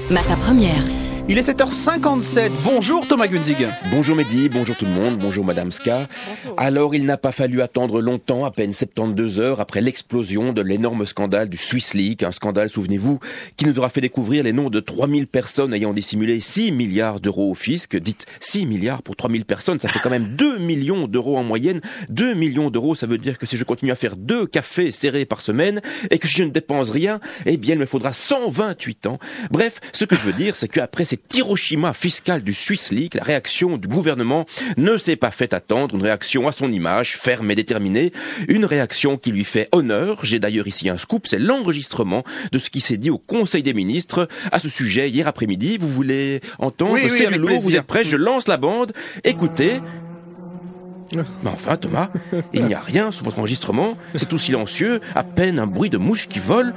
Matin Première. Il est 7h57. Bonjour Thomas Gunzig. Bonjour Mehdi, bonjour tout le monde, bonjour Madame Ska. Bonjour. Alors il n'a pas fallu attendre longtemps, à peine 72 heures après l'explosion de l'énorme scandale du Swiss Leak. Un scandale, souvenez-vous, qui nous aura fait découvrir les noms de 3000 personnes ayant dissimulé 6 milliards d'euros au fisc. Dites 6 milliards pour 3000 personnes, ça fait quand même 2 millions d'euros en moyenne. 2 millions d'euros, ça veut dire que si je continue à faire 2 cafés serrés par semaine et que si je ne dépense rien, eh bien il me faudra 128 ans. Bref, ce que je veux dire, c'est qu'après cet Hiroshima fiscal du Swiss Leak, la réaction du gouvernement ne s'est pas fait attendre, une réaction à son image, ferme et déterminée, une réaction qui lui fait honneur. J'ai d'ailleurs ici un scoop, c'est l'enregistrement de ce qui s'est dit au Conseil des ministres à ce sujet hier après-midi. Vous voulez entendre? Oui, C'est avec lourd, plaisir. vous êtes prêts? Je lance la bande. Écoutez. Mais enfin, Thomas, il n'y a rien sous votre enregistrement, c'est tout silencieux, à peine un bruit de mouche qui vole.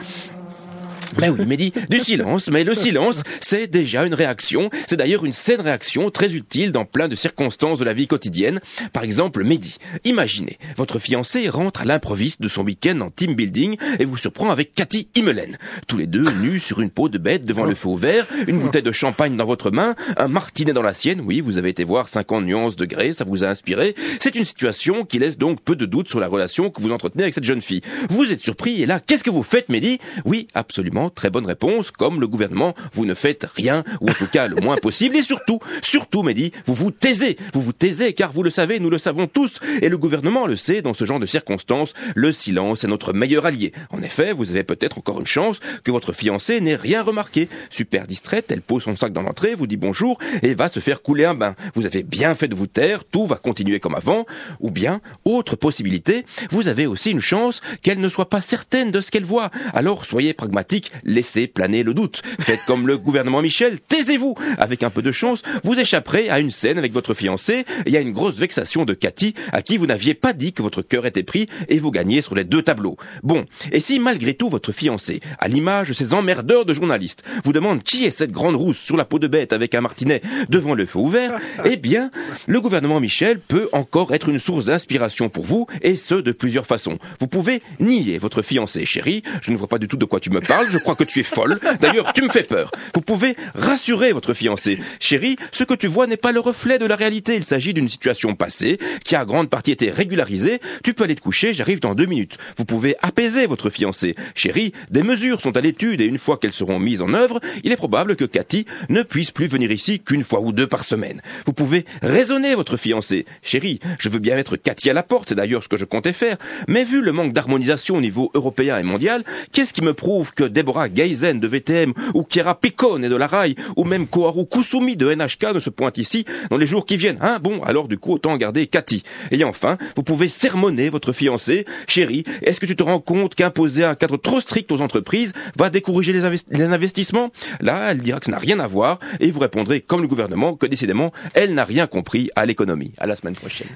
Ben oui, Mehdi, du silence, mais le silence, c'est déjà une réaction. C'est d'ailleurs une saine réaction, très utile dans plein de circonstances de la vie quotidienne. Par exemple, Mehdi, imaginez, votre fiancé rentre à l'improviste de son week-end en team building et vous surprend avec Cathy Himmelen. Tous les deux nus sur une peau de bête devant le feu ouvert, une bouteille de champagne dans votre main, un martinet dans la sienne. Oui, vous avez été voir 50 nuances degrés, ça vous a inspiré. C'est une situation qui laisse donc peu de doute sur la relation que vous entretenez avec cette jeune fille. Vous êtes surpris et là, qu'est-ce que vous faites, Mehdi? Oui, absolument. Très bonne réponse. Comme le gouvernement, vous ne faites rien, ou en tout cas le moins possible. Et surtout, Mehdi, vous vous taisez. Vous vous taisez, car vous le savez, nous le savons tous. Et le gouvernement le sait, dans ce genre de circonstances, le silence est notre meilleur allié. En effet, vous avez peut-être encore une chance que votre fiancée n'ait rien remarqué. Super distraite, elle pose son sac dans l'entrée, vous dit bonjour, et va se faire couler un bain. Vous avez bien fait de vous taire, tout va continuer comme avant. Ou bien, autre possibilité, vous avez aussi une chance qu'elle ne soit pas certaine de ce qu'elle voit. Alors, soyez pragmatique, laissez planer le doute. Faites comme le gouvernement Michel, taisez-vous. Avec un peu de chance, vous échapperez à une scène avec votre fiancé et à une grosse vexation de Cathy, à qui vous n'aviez pas dit que votre cœur était pris et vous gagnez sur les deux tableaux. Bon, et si malgré tout votre fiancé, à l'image de ces emmerdeurs de journalistes, vous demande qui est cette grande rousse sur la peau de bête avec un martinet devant le feu ouvert, eh bien, le gouvernement Michel peut encore être une source d'inspiration pour vous, et ce, de plusieurs façons. Vous pouvez nier votre fiancé. Chérie, je ne vois pas du tout de quoi tu me parles, je crois que tu es folle. D'ailleurs, tu me fais peur. Vous pouvez rassurer votre fiancé. Chérie, ce que tu vois n'est pas le reflet de la réalité. Il s'agit d'une situation passée qui a en grande partie été régularisée. Tu peux aller te coucher, j'arrive dans 2 minutes. Vous pouvez apaiser votre fiancé. Chérie, des mesures sont à l'étude et une fois qu'elles seront mises en œuvre, il est probable que Cathy ne puisse plus venir ici qu'une fois ou 2 par semaine. Vous pouvez raisonner votre fiancé. Chérie, je veux bien mettre Cathy à la porte, c'est d'ailleurs ce que je comptais faire. Mais vu le manque d'harmonisation au niveau européen et mondial, qu'est-ce qui me prouve que Deborah Geisen de VTM ou Chiara Piccone de la RAI ou même Koharu Kusumi de NHK ne se pointent ici dans les jours qui viennent, hein? Bon, alors du coup, autant garder Cathy. Et enfin, vous pouvez sermonner votre fiancé. Chérie, est-ce que tu te rends compte qu'imposer un cadre trop strict aux entreprises va décourager les investissements? Là, elle dira que ça n'a rien à voir et vous répondrez comme le gouvernement que décidément, elle n'a rien compris à l'économie. À la semaine prochaine.